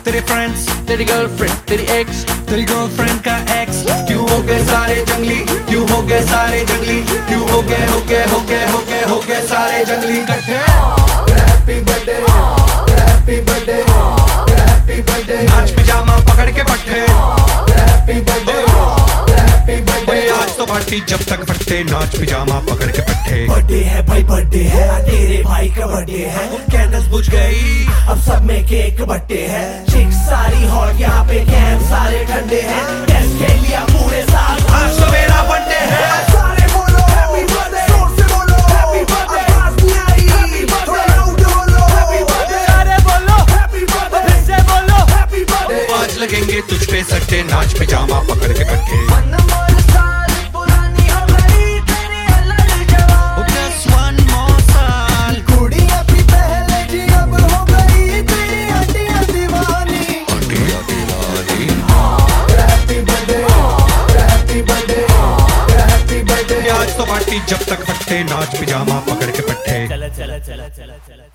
तेरे फ्रेंड्स, तेरी गर्लफ्रेंड, तेरी एक्स, तेरी गर्लफ्रेंड का एक्स। क्यों हो गए सारे जंगली, क्यों हो गए सारे जंगली, क्यों हो गए सारे जंगली इकट्ठे। Happy birthday, happy birthday, happy birthday. नाच पिजामा पकड़ के पट्टे। Happy birthday, happy birthday. आज तो पार्टी जब तक फटते, नाच पिजामा पकड़ के पट्टे। बर्थडे है भाई, बर्थडे है, तेरे भाई का बर्थडे है। कैंडल्स बुझ गई, अब सब में केक बट्टे है। चिक सारी हॉट, यहाँ पे कैंप सारे ठंडे हैं। टेस्ट खेल लिया पूरे साल, आज तो मेरा बर्थडे है। सारे बोलो हैप्पी बर्थडे, जोर से बोलो हैप्पी बर्थडे। आवाज नहीं आई, हैप्पी बर्थडे, लाउड बोलो हैप्पी बर्थडे। सारे बोलो हैप्पी बर्थडे, फिर से बोलो हैप्पी बर्थडे। आज लगेंगे तुझ पे सट्टे, नाच पिजामा पकड़ के पट्टे। आज तो पार्टी जब तक फटते, नाच पिजामा पकड़ के पट्टे। चला चला चला चला चला।